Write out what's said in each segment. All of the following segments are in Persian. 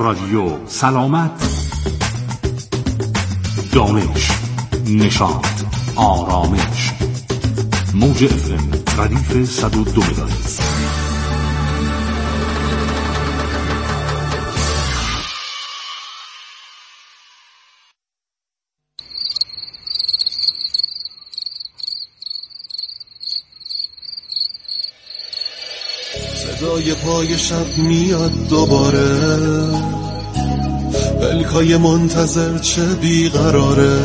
رادیو سلامت، دانش، نشاط، آرامش. موج FM ردیف 102 مگاهرتز. صدای پای شب میاد دوباره، پلکای منتظر چه بیقراره،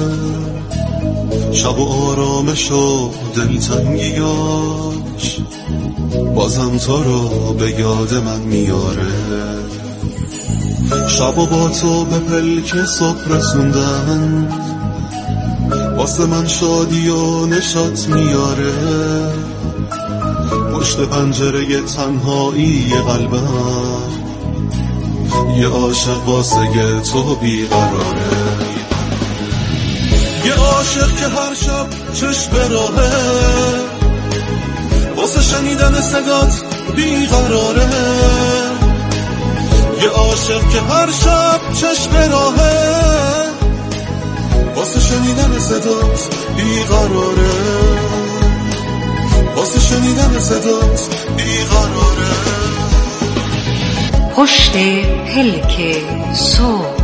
شب و آرامش و دلتنگیاش بازم تو رو به یاد من میاره. شب و با تو به پلک صبح رسوندن، واسه من شادی و نشاط میاره. پشت پنجره تنهایی قلبم یه عاشق واسه تو بیقراره، یه عاشق که هر شب چشم به راهه، واسه شنیدن صدات بیقراره. یه عاشق که هر شب چشم به راهه، واسه شنیدن صدات بیقراره، واسه شنیدن صدات بیقراره. پشت پلک صبح.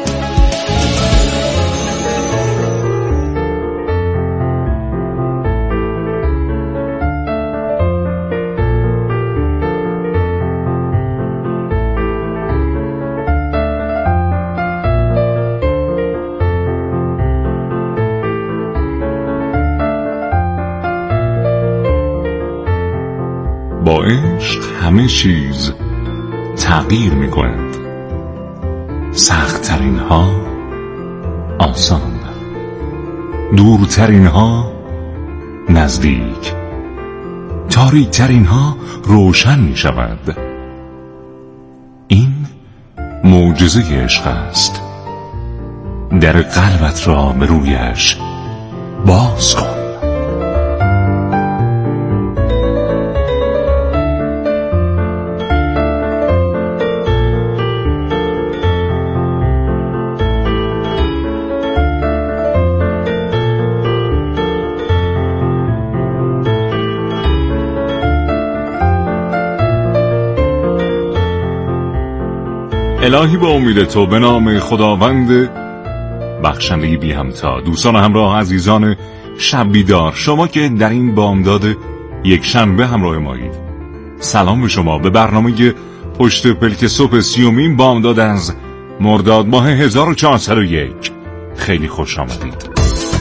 با عشق همه چیز تغییر می کند، سخت‌ترین ها آسان، دورترین ها نزدیک، تاریک‌ترین ها روشن می شود. این معجزه عشق است. در قلبت را به رویش باز کن. الهی به امید تو، به نام خداوند بخشنده بی همتا. دوستان همراه عزیزان شب بیدار، شما که در این بامداد یک شنبه همراه مایید، سلام به شما. به برنامه پشت پلک صبح 30 بامداد از مرداد ماه 1401 خیلی خوش آمدید.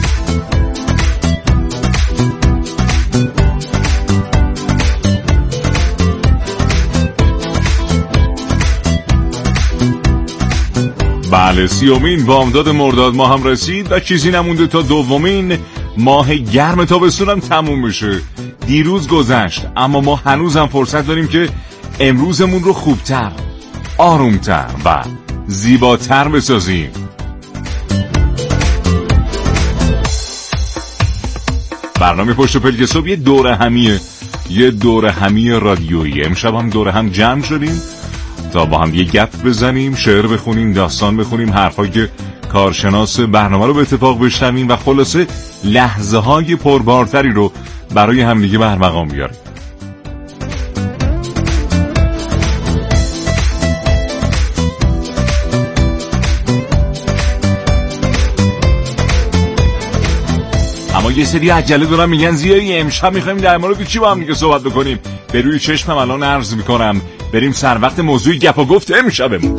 بله، 30 بامداد مرداد ماه هم رسید و چیزی نمونده تا 2 ماه گرم تابستونم تموم بشه. دیروز گذشت، اما ما هنوز هم فرصت داریم که امروزمون رو خوبتر، آرومتر و زیباتر بسازیم. برنامه پشت پلک صبح یه دوره همی رادیویی. امشب هم دوره هم جمع شدیم تا با هم یه گپ بزنیم، شعر بخونیم، داستان بخونیم، حرفایی که کارشناس برنامه رو به اتفاق بشنویم و خلاصه لحظه های پربارتری رو برای همدیگه به ارمغان بیاریم. اما یه سری عجله دارن، میگن زیایی امشب میخوایم در مورد چی با هم دیگه صحبت بکنیم. به روی چشمم الان عرض میکنم بریم سر وقت موضوع گپ و گفت امشبمون.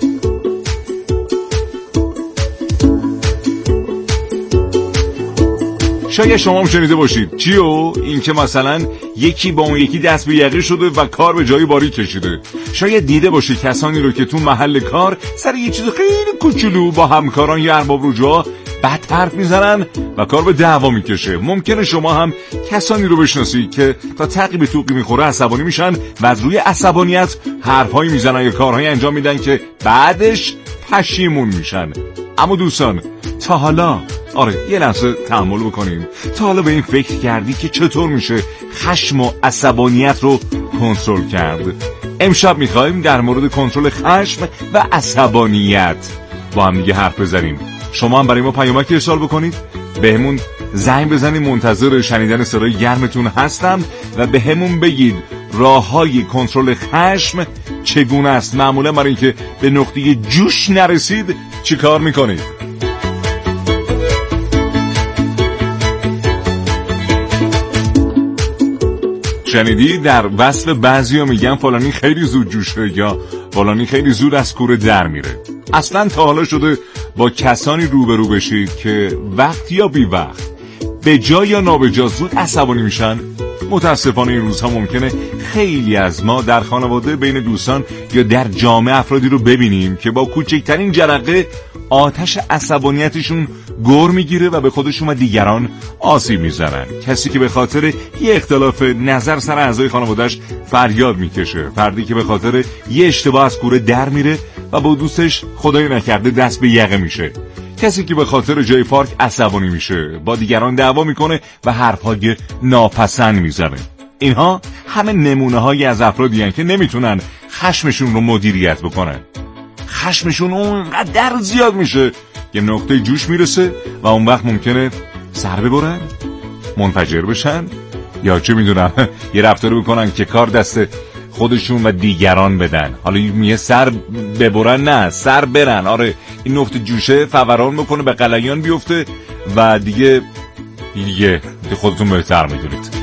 شاید شما هم شنیده باشید چیو؟ این که مثلا یکی با اون یکی دست به یقه شده و کار به جای باری کشیده. شاید دیده باشید کسانی رو که تو محل کار سر یه چیز خیلی کوچولو با همکاران یا ارباب رجوع بد حرف میزنن و کار به دعوا میکشه. ممکنه شما هم کسانی رو بشناسی که تا تقی به توقی میخوره عصبانی میشن و از روی عصبانیت حرفهایی میزنن یا کارهایی انجام میدن که بعدش پشیمون میشن. اما دوستان، تا حالا یه لحظه تأمل بکنیم، تا حالا به این فکر کردی که چطور میشه خشم و عصبانیت رو کنترل کرد؟ امشب میخوایم در مورد کنترل خشم و عصبانیت با هم دیگه حرف بزنیم. شما هم برای ما پیامک ارسال بکنید، بهمون زنگ بزنید، منتظر شنیدن صدای گرمتون هستم و بهمون بگید راههای کنترل خشم چگونه است. معمولا برای اینکه به نقطه جوش نرسید چی کار میکنید؟ شنیدی در وصف بعضیا میگن فلانی خیلی زود جوشه یا فلانی خیلی زود از کوره در میره. اصلا تا حالا شده با کسانی روبرو بشید که وقت یا بی وقت به جا یا نابجا زود عصبانی میشن؟ متاسفانه این روزها ممکنه خیلی از ما در خانواده، بین دوستان یا در جامعه افرادی رو ببینیم که با کوچکترین جرقه آتش عصبانیتشون گر میگیره و به خودشون و دیگران آسیب میزنن. کسی که به خاطر یه اختلاف نظر سر اعضای خانواده‌اش فریاد میکشه، فردی که به خاطر یه اشتباه از کوره در میره و با دوستش خدای نکرده دست به یقه میشه، کسی که به خاطر جای پارک عصبانی میشه، با دیگران دعوا میکنه و حرفهای ناپسند میزنه. اینها همه نمونه هایی از افرادی هستند که نمیتونن خشمشون رو مدیریت بکنن. خشمشون اونقدر زیاد میشه که نقطه جوش میرسه و اون وقت ممکنه سر ببرن، منفجر بشن، یا چه میدونم یه رفتاری بکنن که کار دست خودشون و دیگران بدن. حالا میگه سر ببرن، نه سر برن. آره این نقطه جوشه فوران بکنه، به غلیان بیفته و دیگه خودتون بهتر میدونید.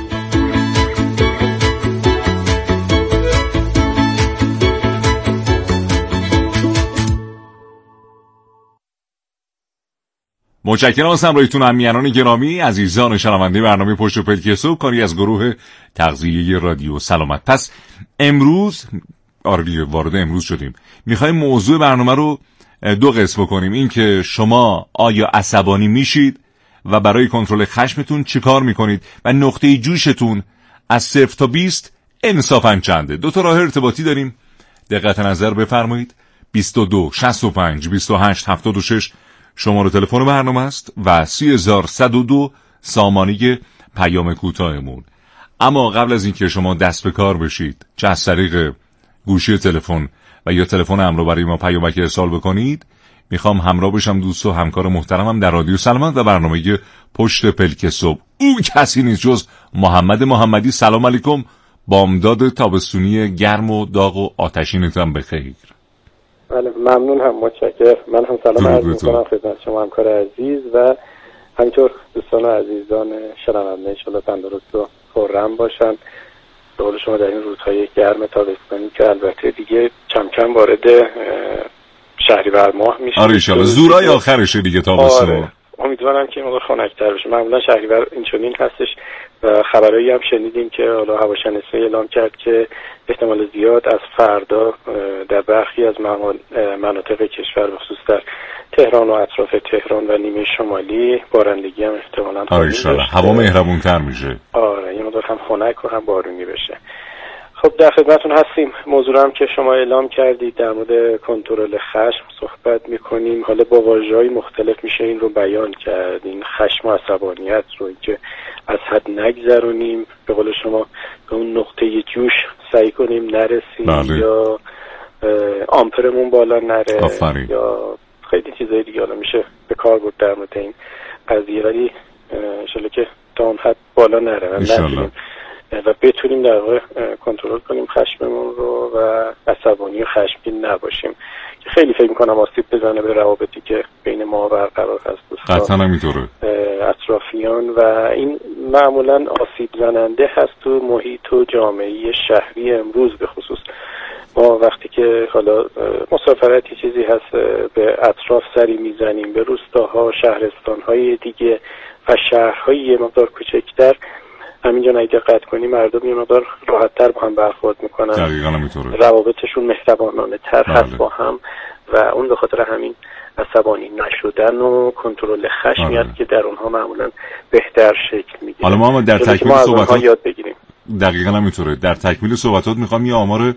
متشکرم از همراهیتون امیران گرامی، عزیزان شنونده برنامه پشت پلک صبح، کاری از گروه تغذیه رادیو سلامت. پس امروز وارد امروز شدیم، میخوایم موضوع برنامه رو دو قسم بکنیم. این که شما آیا عصبانی میشید و برای کنترل خشمتون چیکار میکنید و نقطه جوشتون از 0 تا 20 انصافاً چنده. دو تا راه ارتباطی داریم، دقت نظر بفرمایید. 22 65 28 76 شماره تلفن برنامه است و 3102 سامانه پیام کوتاهمون. اما قبل از اینکه شما دست به کار بشید، چه از طریق گوشی تلفن و یا تلفن همراه برای ما پیامک ارسال بکنید، میخوام همراه بشم دوست و همکار محترمم در رادیو سلامت و برنامه پشت پلک صبح. او کسی نیست جز محمد محمدی. سلام علیکم، بامداد تابستونی گرم و داغ و آتشینتان بخیر. بله ممنون، هم متشکرم. من هم سلام عرض می‌کنم خدمت شما همکار عزیز و همینطور دوستان و عزیزان شنونده. انشالله تندرست و خرم باشن. به قول شما در این روزهای گرم تابستانی که البته دیگه کم کم وارد شهریور ماه میشه. آره انشالله زورای آخرشه دیگه تابستون. آره. امیدوارم که مقدار خنک‌تر بشه. معمولا شهریور اینچنین هستش و خبرایی هم شنیدیم که حالا هواشناسی اعلام کرد که احتمال زیاد از فردا در برخی از مناطق کشور به خصوص در تهران و اطراف تهران و نیمه شمالی بارندگی هم احتمالاً آره انشالله هوا مهربون‌تر میشه. آره یه مقدار هم خنک و هم بارونی بشه. خب در خدمتتون هستیم. موضوع هم که شما اعلام کردید در مورد کنترل خشم صحبت می‌کنیم. حالا با واژه‌های مختلف میشه این رو بیان کرد، این خشم و عصبانیت رو، که از حد نگذرونیم، به قول شما به اون نقطه جوش سعی کنیم نرسیم. بله. یا آمپرمون بالا نره. آفرین. یا خیلی چیزای دیگه حالا میشه به کار برد در مورد این قضیه، ولی انشالله که تا اون حد بالا نره و بتونیم در واقع کنترل کنیم خشممون رو و عصبانی و خشمگین نباشیم که خیلی فکر می‌کنم آسیب بزنه به روابطی که بین ما برقرار هست، دوستان، قطعاً همینطوره، اطرافیان، و این معمولاً آسیب زننده هست تو محیط و جامعه شهری امروز. به خصوص ما وقتی که حالا مسافرتی چیزی هست به اطراف سری میزنیم، به روستاها، شهرستان‌های دیگه و شهرهای یه مقدار کوچکتر، همینجا دقت کنی مردم یه مقدار راحت‌تر با هم برخورد میکنن، دقیقاً همینطوره، روابطشون مهربانانه تر هست با هم و اون به خاطر همین عصبانی نشدن و کنترل خشمی است که در اونها معمولاً بهتر شکل میگیره. حالا ما در تکمیل صحبتات یاد بگیریم. دقیقاً همینطوره. در تکمیل صحبتات میخوام یه آمار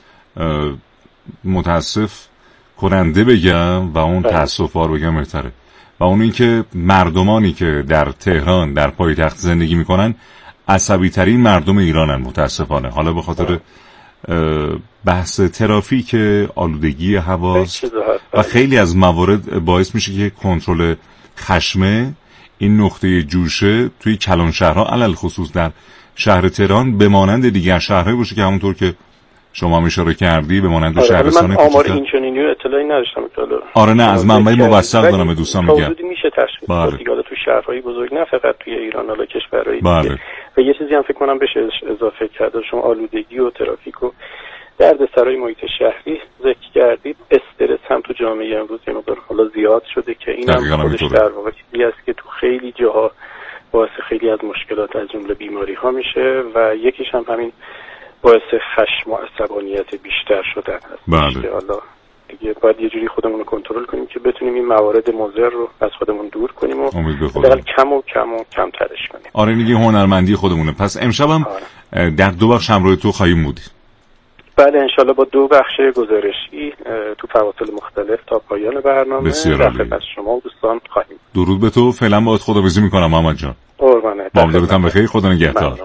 متاسف کننده بگم و اون تأسف‌آور بگم بهتره، و اون این که مردمانی که در تهران در پایتخت زندگی میکنن عصبی ترین مردم ایرانن متاسفانه. حالا به خاطر بحث ترافیک، آلودگی هواست و خیلی از موارد باعث میشه که کنترل خشمه، این نقطه جوشه توی کلان شهرها علل خصوص در شهر تهران به مانند دیگر شهرهای باشه که همونطور که شما هم اشاره کردی به مانند شهرستان من آمار این چنینی اطلاعی نداشتم که آره نه از منبع موثق دارم به دوستان میگم حدودی میشه تشخیص داد دیگه تو شهرهای بزرگ نه فقط توی ایران، حالا کشورهای دیگه. و یه چیزی هم فکر کنم بشه اضافه کرد، شما آلودگی و ترافیک و دردسرای محیط شهری ذکر کردید، استرس هم تو جامعه امروز یه مقدار حالا زیاد شده که این هم خودش در واقع چیزی است که تو خیلی جاها باعث خیلی از مشکلات از جمله بیماری ها میشه و یکیش هم همین باعث خشم و عصبانیت بیشتر شدن هست. بله. حالا دیگه باید یه جوری خودمون رو کنترل کنیم که بتونیم این موارد مضر رو از خودمون دور کنیم و حداقل کم ترش کنیم. آره دیگه هنرمندی خودمونه. پس امشب هم در 2 بخش همراه تو خواهیم بود. بله انشالله با 2 بخش گزارشی تو فواصل مختلف تا پایان برنامه در خدمت شما و دوستان خواهیم. درود به تو. فعلا باهات خداحافظی میکنم محمد جان. قربانت. بامدادتم بخیر. خدا نگهدار.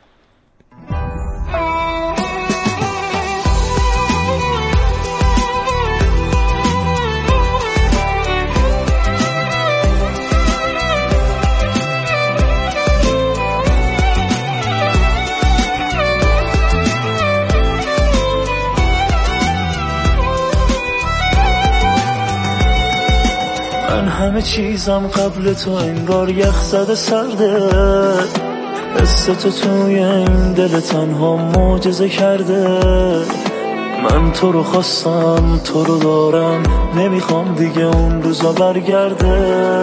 همه چیزم قبل تو انگار یخ زده سرده، حس تو توی این دل تنها معجزه کرده. من تو رو خواستم، تو رو دارم، نمیخوام دیگه اون روزا برگرده.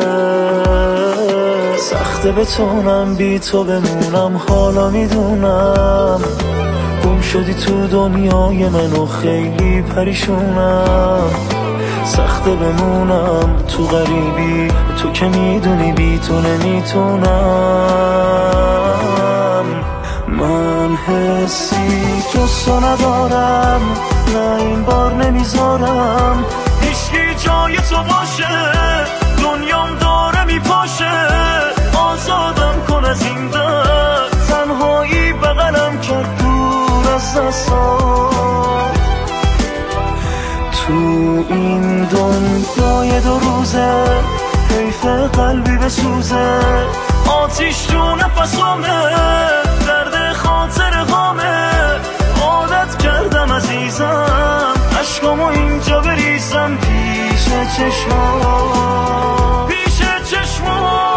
سخته بتونم بی تو بمونم، حالا میدونم گم شدی تو دنیای من و خیلی پریشونم. سخته بمونم تو غریبی، تو که میدونی بی تو نمیتونم. من حسی جز تو ندارم، نه این بار نمیذارم هیچکی جای تو باشه. دنیام داره میپاشه، آزادم کن از این درد. تنهایی بغلم کرد دور از دستام. تو این دنیای 2 روزه حیف قلبی بسوزه. آتیش تو نفسامه، درد خاطر غامه. عادت کردم عزیزم، عشقامو اینجا بریزم پیش چشمام، پیش چشمام.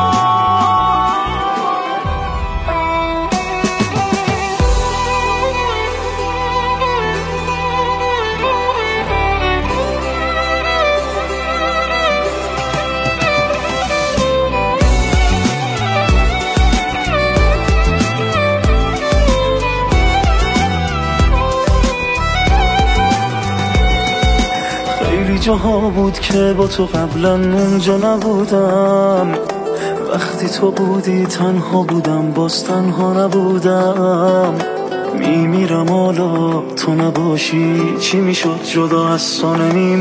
جاها بود که با تو قبلا اونجا نبودم. وقتی تو بودی تنها بودم، باز تنها نبودم. میمیرم حالا تو نباشی، چی میشد جدا از تو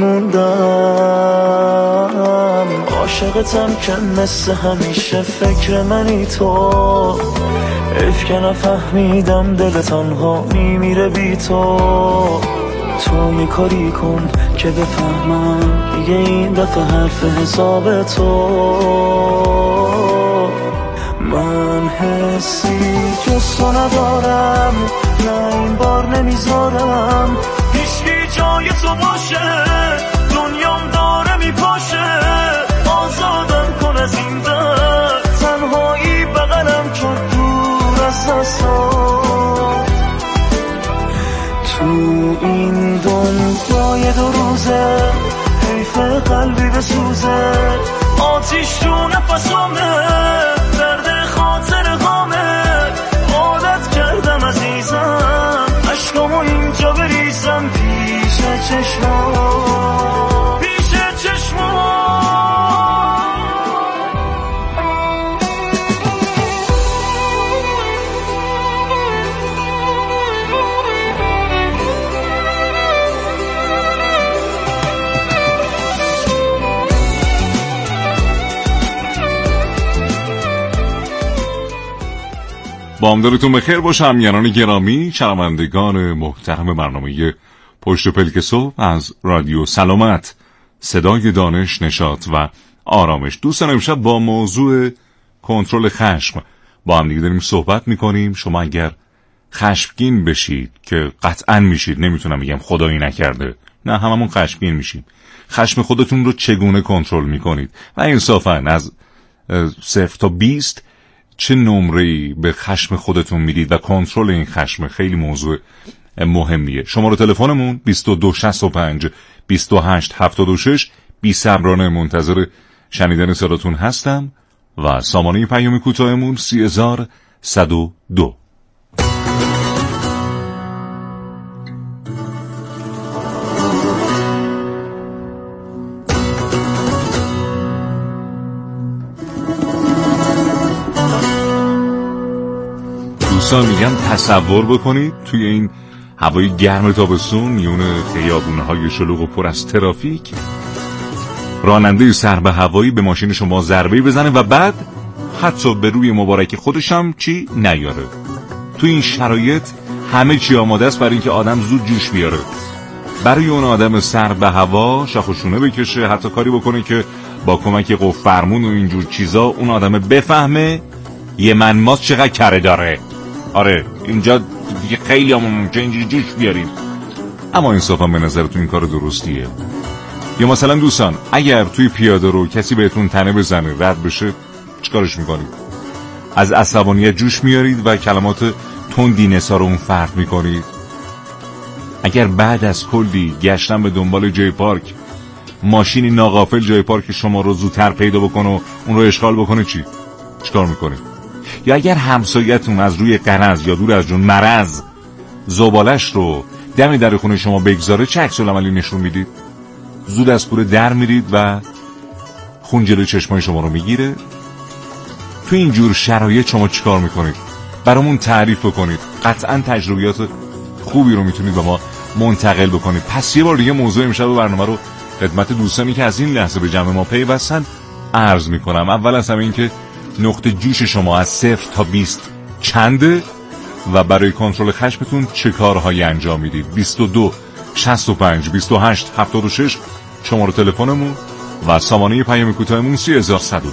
نمیموندم. عاشقتم که مثل همیشه فکر منی تو. حیف که نفهمیدم دل تنها میمیره بی تو. تو یه کاری کن که بفهمم دیگه این دفعه حرف حساب تو. من حسی جز تو ندارم، نه این بار نمیذارم هیچکی جای تو باشه. دنیام داره میپاشه، آزادم کن از این درد. تنهایی بغلم کرد دور از دستام. تو این دنیای 2 روزه حیف قلبی بسوزه. آتیش تو نفسامه، درد خاطر غامه. عادت کردم عزیزم، عشقامو اینجا بریزم پیش چشمام، پیش چشمام. بامدارتون بخیر باشه همیهنان گرامی، شنوندگان محترم برنامه پشت پلک صبح از رادیو سلامت، صدای دانش، نشاط و آرامش. دوستان امشب با موضوع کنترل خشم با هم دیگه داریم صحبت میکنیم. شما اگر خشمگین بشید که قطعاً میشید، نمیتونم بگم خدایی نکرده، نه هممون خشمگین میشیم، خشم خودتون رو چگونه کنترل میکنید و انصافاً از 0 تا 20 چه نمره‌ای به خشم خودتون میدید و کنترل این خشم خیلی موضوع مهمیه. شماره تلفنمون 2265 2876. بی صبرانه منتظر شنیدن صداتون هستم و سامانه پیام کوتاهمون 3102. دوستان میگم تصور بکنید توی این هوای گرم تابستون میون خیابون‌های شلوغ و پر از ترافیک راننده سر به هوایی به ماشین شما ضربه‌ای بزنه و بعد حتی به روی مبارک خودش هم چی نیاره. توی این شرایط همه چی آماده است برای اینکه آدم زود جوش بیاره، برای اون آدم سر به هوا شاخ و شونه بکشه، حتی کاری بکنه که با کمک قفل فرمون و اینجور چیزا اون آدم بفهمه یه منماس چقدر کره داره. آره اینجا دیگه خیلی هم ممکنه اینجوری جوش بیاریم. اما انصافا به نظرتون این کار درستیه؟ یا مثلا دوستان اگر توی پیاده رو کسی بهتون تنه بزنه رد بشه چیکارش میکنید؟ از عصبانیت جوش میارید و کلمات تندی نثار اون فرد میکنید؟ اگر بعد از کلی گشتن به دنبال جای پارک ماشینی ناغافل جای پارک شما رو زودتر پیدا بکنه و اون رو اشغال بکنه چیکار میکنید؟ یا اگر همسایتون از روی قرض یا دور از جون مرض زبالش رو دم در خونه شما بگذاره چه عکس العملی نشون میدید؟ زود از کوره در میرید و خون جلوی چشمای شما رو میگیره؟ تو این جور شرایط شما چیکار میکنید؟ برامون تعریف بکنید. قطعا تجربیات خوبی رو میتونید به ما منتقل بکنید. پس یه بار دیگه موضوع امشب برنامه رو خدمت دوستانی که از این لحظه به جمع ما پیوستن عرض میکنم. اول از همه این که نقطه جوش شما از 0 تا 20 چنده و برای کنترل خشمتون چه کارهایی انجام میدید؟ 22 65 28 76 شماره تلفنمون و سامانه پیام کوتاهمون 3102.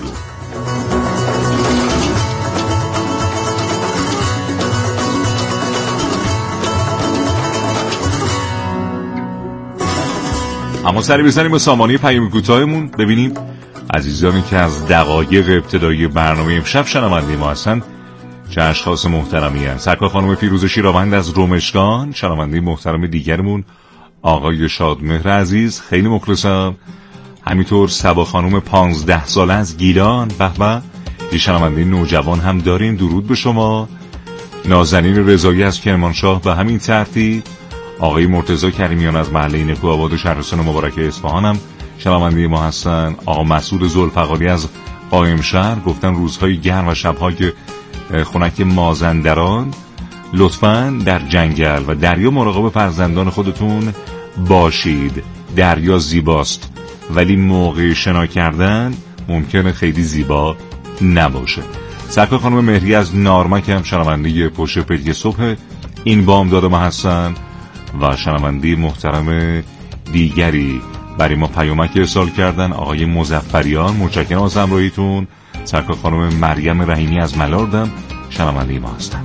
اما سری بزنیم به سامانه پیام کوتاهمون ببینیم عزیزانی که از دقایق ابتدایی برنامه امشب شنونده ما هستن چه اشخاص محترمی هستن. سرکار خانم فیروزه شیراوند از رمشگان، شنونده محترم دیگرمون آقای شادمهر عزیز، خیلی مخلصم. همینطور سبا خانم 15 ساله از گیلان، به یه شنونده نوجوان هم داریم، درود به شما. نازنین رضایی از کرمانشاه به همین ترتیب. آقای مرتضی کریمیان از محله نکوآباد شهرستان مبارک اصفهان هم شنونده ما هستن. آقا مسعود ذوالفقاری از قائمشهر گفتن روزهای گرم و شبهای خنک مازندران لطفاً در جنگل و دریا مراقب فرزندان خودتون باشید. دریا زیباست ولی موقع شنا کردن ممکنه خیلی زیبا نباشه. سرکار خانم مهری از نارمک هم شنونده پشت پلک صبح این بامداد ما هستن و شنونده محترم دیگری برای ما پیامک ارسال کردن. آقای مظفریان، متشکرم از همراهیتون. سرکار خانم مریم رحیمی از ملاردم شنونده ما هستن.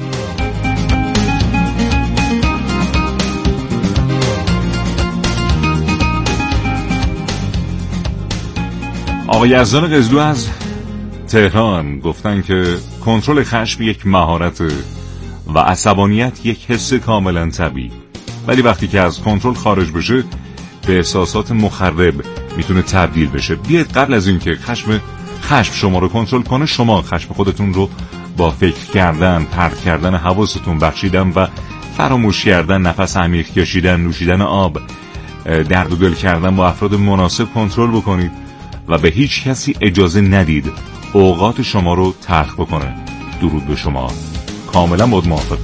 آقای یزدان قزلو از تهران گفتن که کنترل خشم یک مهارت و عصبانیت یک حس کاملا طبیعی، ولی وقتی که از کنترل خارج بشه به احساسات مخرب میتونه تبدیل بشه. بیاید قبل از اینکه خشم شما رو کنترل کنه، شما خشم خودتون رو با فکر کردن، پرت کردن حواستون، بخشیدن و فراموش کردن، نفس عمیق کشیدن، نوشیدن آب، درد و دل کردن با افراد مناسب کنترل بکنید و به هیچ کسی اجازه ندید اوقات شما رو تلخ بکنه. درود به شما. کاملا باید موافقم.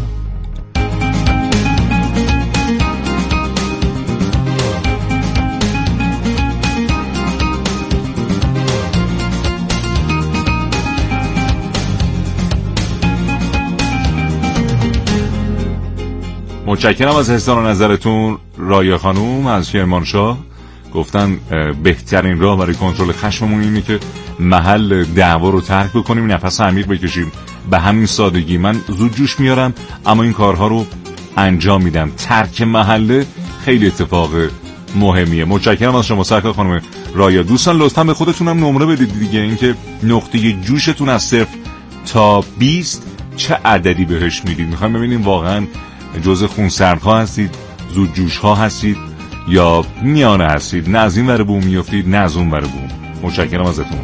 متشکرم از اظهار نظرتون. رایه خانوم از کرمانشاه گفتن بهترین راه برای کنترل خشممون اینه که محل دعوا رو ترک بکنیم، نفس عمیق بکشیم. به همین سادگی. من زود جوش میارم اما این کارها رو انجام میدم. ترک محله خیلی اتفاق مهمیه. متشکرم از شما سرکار خانم رایه. دوستان لطفا به خودتونم نمره بدید دیگه، اینکه نقطه جوشتون از 0 تا 20 چه عددی بهش میدید. میخوایم ببینیم واقعا جزء خونسردها هستید، زود جوش ها هستید یا میانه هستید، نه از این ور بوم میافتید نه از اون ور بوم. متشکرم ازتون.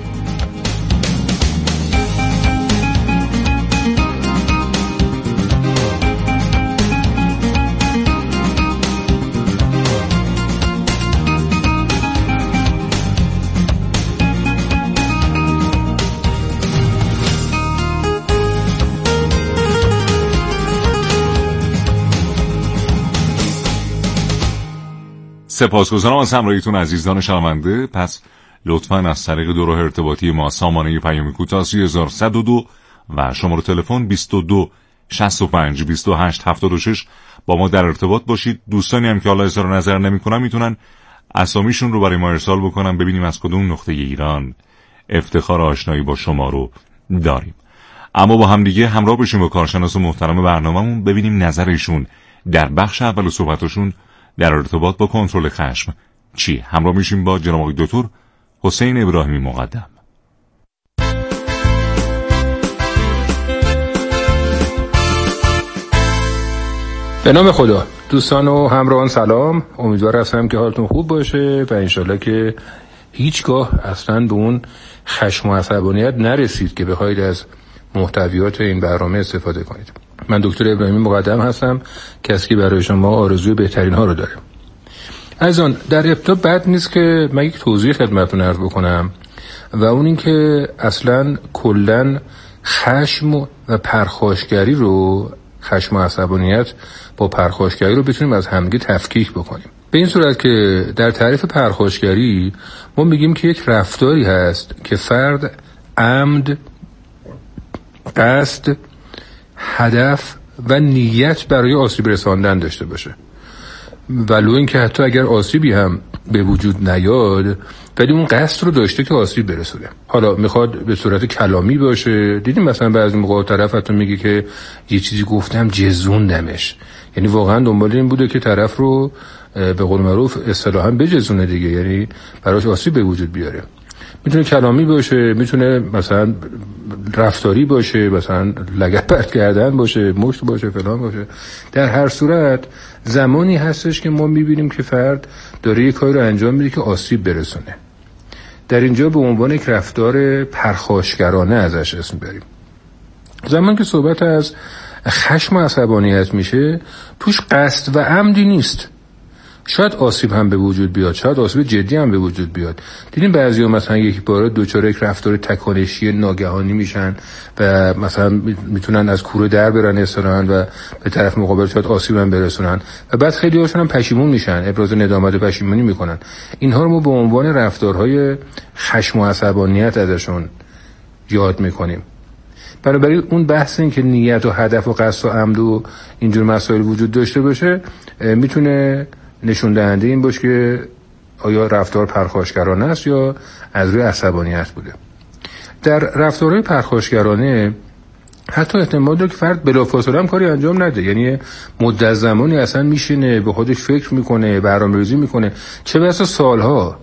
سپاسگزارم از همراهیتون عزیزان شنونده. پس لطفاً از طریق دو راه ارتباطی ما، سامانه پیام کوتاه 3102 و شماره تلفن 22 65 28 76 با ما در ارتباط باشید. دوستانی هم که حالا اظهار نظر نمی‌کنن میتونن اسامیشون رو برای ما ارسال بکنن، ببینیم از کدوم نقطه ایران افتخار آشنایی با شما رو داریم. اما با هم دیگه همراه بشیم با کارشناس محترم برنامه‌مون، ببینیم نظرشون در بخش اول صحبتشون در ارتباط با کنترل خشم چی. همراه میشیم با جناب آقای دکتر حسین ابراهیمی مقدم. به نام خدا. دوستان و همراهان سلام. امیدوار هستم که حالتون خوب باشه و انشالله که هیچگاه اصلا به اون خشم و عصبانیت نرسید که بخواید از محتویات این برنامه استفاده کنید. من دکتر ابراهیمی مقدم هستم، کسی که برای شما آرزوی بهترین ها رو داره. عزیزان، در ابتدا بد نیست که من یک توضیح خدمتتون عرض بکنم و اون این که اصلا کلن خشم و پرخاشگری رو، خشم و عصبانیت با پرخاشگری رو بتونیم از همدیگه تفکیک بکنیم. به این صورت که در تعریف پرخاشگری ما میگیم که یک رفتاری هست که فرد عمد، قصد، هدف و نیت برای آسیب رساندن داشته باشه، ولو این که حتی اگر آسیبی هم به وجود نیاد ولی اون قصد رو داشته که آسیب برسونه. حالا میخواد به صورت کلامی باشه، دیدیم مثلا بعضی موقع طرف حتی میگه که یه چیزی گفتم جزوندمش، یعنی واقعا دنبال این بوده که طرف رو به قول معروف اصطلاحاً بجزونه دیگه، یعنی براش آسیب به وجود بیاره. میتونه کلامی باشه، میتونه مثلا رفتاری باشه، مثلا لگد پرت کردن باشه، مشت باشه، فلان باشه. در هر صورت زمانی هستش که ما میبینیم که فرد داره یک کاری رو انجام میده که آسیب برسونه. در اینجا به عنوان یک رفتار پرخاشگرانه ازش اسم بریم. زمان که صحبت از خشم و عصبانیت میشه، توش قصد و عمدی نیست. شاید آسیب هم به وجود بیاد، شاید آسیب جدی هم به وجود بیاد. دیدیم بعضیا مثلا یک بار دوچار یک رفتار تکانشی ناگهانی میشن و مثلا میتونن از کوره در برن اصطلاحاً و به طرف مقابل شاید آسیب هم برسونن و بعد خیلی هاشون هم پشیمون میشن، ابراز ندامت و پشیمونی میکنن. اینها رو ما به عنوان رفتارهای خشم و عصبانیت ازشون یاد میکنیم. بنابراین اون بحث این که نیت و هدف و قصد و عمد و اینجور مسائل وجود داشته باشه میتونه نشون دهنده این باشه که آیا رفتار پرخاشگرانه است یا از روی عصبانیت بوده. در رفتارهای پرخاشگرانه حتی احتمال داره که فرد بلافاصله هم کاری انجام نده، یعنی مدت زمانی اصلا میشینه به خودش فکر میکنه، برنامه‌ریزی میکنه، چه بسا سالها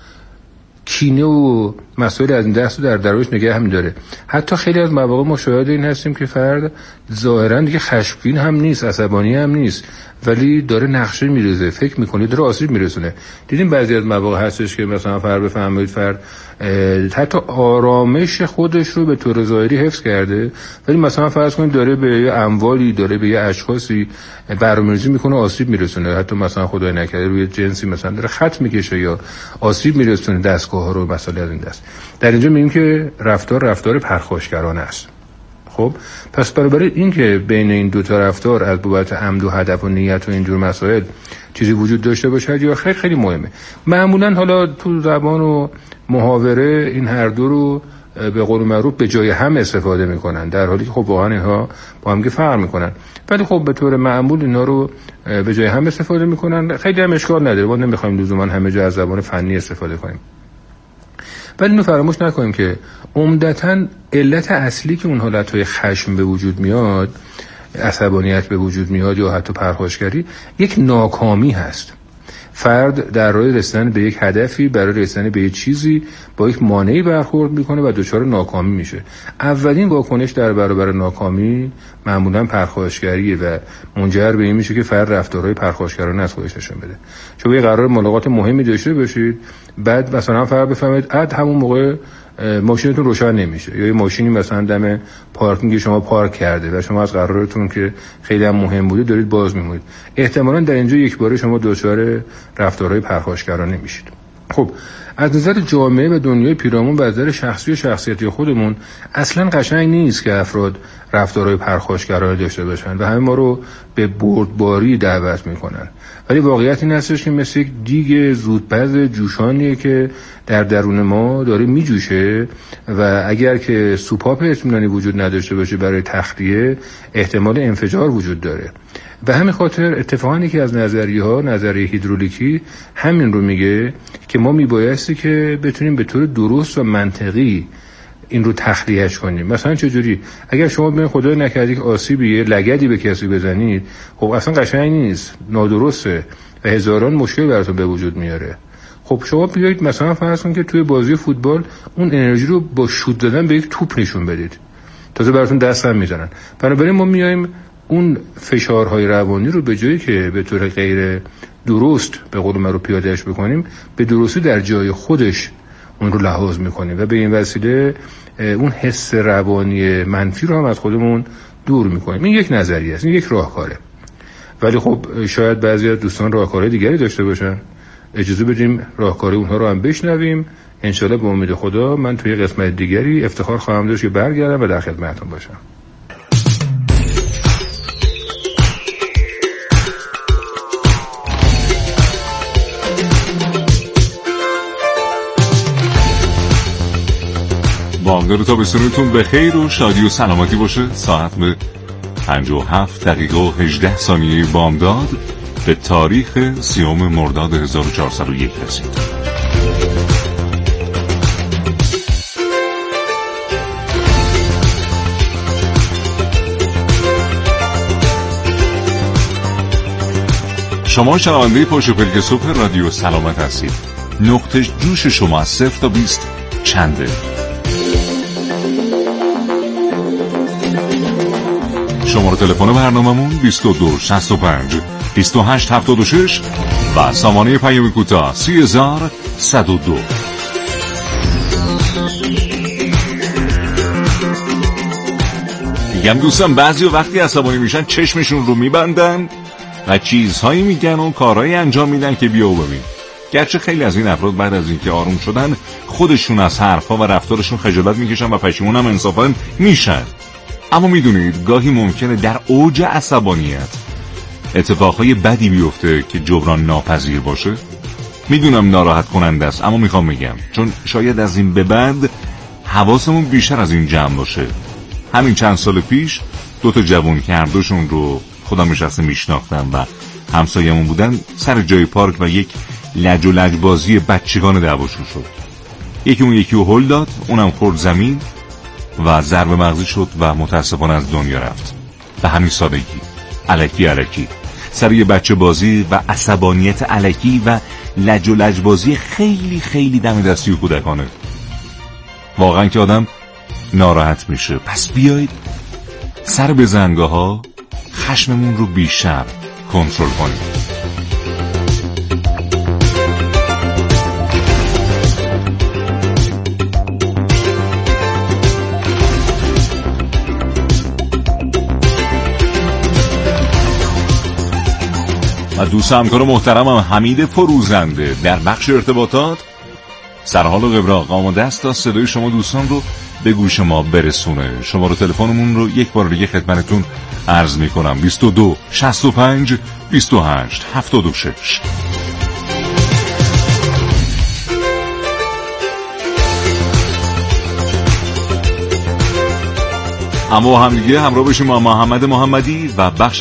کینه و مسائل از این دست رو در دروش نگه هم داره. حتی خیلی از مواقع ما شاهد این هستیم که فرد ظاهرا دیگه خشمگین هم نیست، عصبانی هم نیست، ولی داره نقشه میریزه، فکر میکنه، داره آسیب میرسونه. دیدیم بعضی از مواقع هستش که مثلا فرد بفهمید فرد حتی آرامش خودش رو به طور ظاهری حفظ کرده، ولی مثلا فرض کنید داره به یه اموالی، داره به یه اشخاصی برنامه‌ریزی میکنه، آسیب میرسونه. حتی مثلا خدای نکرده روی جنسی مثلا داره خط میکشه یا آسیب میرسونه دستگاه ها رو، مسائل از این دست. در اینجا میگیم که رفتار پرخاشگرانه است. خب پس برای این که بین این دو تا رفتار از بابت عمد و هدف و نیت و اینجور مسائل چیزی وجود داشته باشه یا خیلی خیلی مهمه. معمولا حالا تو زبان و محاوره این هر دو رو به قول معروف به جای هم استفاده میکنن، در حالی که خب واقعا اینها با هم فرق میکنن. ولی خب به طور معمول اینا رو به جای هم استفاده میکنن. خیلی هم اشکال نداره، ما نمیخوایم لزوما همه جا از زبان فنی استفاده کنیم. ولی اینو فراموش نکنیم که عمدتاً علت اصلی که اون حالتهای خشم به وجود میاد، عصبانیت به وجود میاد یا حتی پرخاشگری، یک ناکامی هست. فرد در راه رسیدن به یک هدفی، برای رسیدن به یک چیزی با یک مانعی برخورد میکنه و دچار ناکامی میشه. اولین واکنش در برابر ناکامی معمولا پرخاشگریه و منجر به این میشه که فرد رفتارهای پرخاشگرانه از خودش نشون بده. شما یه قرار ملاقات مهمی داشته باشید، بعد مثلا فرد بفهمید همون موقع ماشینتون روشن نمیشه، یا یه ماشینی مثلا دم پارکینگ شما پارک کرده و شما از قرارتون که خیلی هم مهم بوده دارید باز میمونید، احتمالاً در اینجا یک باره شما دچار رفتارهای پرخاشگرانه میشید. خب از نظر جامعه و دنیای پیرامون و از نظر شخصی و شخصیتی خودمون اصلا قشنگ نیست که افراد رفتارهای پرخاشگرانه داشته باشن و همه ما رو به بردباری دعوت میکنن. ولی واقعیت این هستش که مثل یک دیگ زودپز جوشانیه که در درون ما داره میجوشه و اگر که سوپاپ اطمینانی وجود نداشته باشه برای تخلیه، احتمال انفجار وجود داره. به همین خاطر اتفاقی که از نظریه هیدرولیکی همین رو میگه که ما میبایستی که بتونیم به طور درست و منطقی این رو تخلیهش کنیم. مثلا چجوری؟ اگر شما ببین خدای نکرده که آسیبی لگدی به کسی بزنید، خب اصلا قشنگ نیست، نادرسته و هزاران مشکل براتون به وجود میاره. خب شما بیایید مثلا فرض کنید که توی بازی فوتبال اون انرژی رو با شوت دادن به یک توپ نشون بدید، تازه براتون دست هم میزنن. بنابراین ما میایم اون فشارهای روانی رو به جایی که به طور غیر درست به قول من رو پیادهش بکنیم، به درستی در جای خودش اون رو لحاظ میکنیم و به این وسیله اون حس روانی منفی رو هم از خودمون دور میکنیم. این یک نظریه است، این یک راهکاره. ولی خب شاید بعضی از دوستان راهکارهای دیگری داشته باشن. اجازه بدیم راهکار اونها رو هم بشنویم. انشالله به امید خدا من توی قسمت دیگری افتخار خواهم داشت که برگردم و در خدمتتون باشم. بامدار تابستونتون به خیر و شادی و سلامتی باشه. ساعت به 57 دقیقه و 18 ثانیه بامداد به تاریخ 30 مرداد 1401 رسید. شما شنونده پشت پلک صبح رادیو سلامت هستید. نقطه جوش شما از 0 تا 20 چنده؟ شماره تلفن برنامه‌مون 22 65 28 76 و سامانه پیام کوتاه 30102. میگم دوستان بعضی وقتی عصبانی میشن چشمشون رو میبندن و چیزهایی میگن و کارهایی انجام میدن که بیا و ببین. گرچه خیلی از این افراد بعد از اینکه آروم شدن خودشون از حرفا و رفتارشون خجالت میکشن و پشیمون هم انصافا میشن. اما میدونید گاهی ممکنه در اوج عصبانیت اتفاقهای بدی بیفته که جبران ناپذیر باشه. میدونم ناراحت کننده است، اما میخوام بگم چون شاید از این به بعد حواسمون بیشتر از این جمع باشه. همین چند سال پیش 2 جوان که هر دوشون رو خودم نشسته میشناختم و همسایه‌مون بودن سر جای پارک و یک لج و لجبازی بچگانه دعواشون شد. یکی اون یکی رو هل داد، اونم خورد زمین و ضرب مغزی شد و متاسفانه از دنیا رفت. به همین سادگی، الکی سر یه بچه بازی و عصبانیت الکی و لج و لجبازی خیلی خیلی دم دستی و کودکانه. واقعا که آدم ناراحت میشه. پس بیایید سر به زنگاه ها خشممون رو بیشتر کنترل کنیم. و دوست همکار محترمم حمید فروزنده در بخش ارتباطات سرحال و قبراق آماده است تا صدای شما دوستان رو به گوش ما برسونه. شماره تلفنمون رو یک بار دیگه خدمتتون عرض میکنم: 22 65 28 76. اما با همدیگه همراه باشیم با محمد محمدی و بخش